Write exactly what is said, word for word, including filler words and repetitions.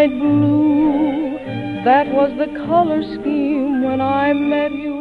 light blue. That was the color scheme when I met you.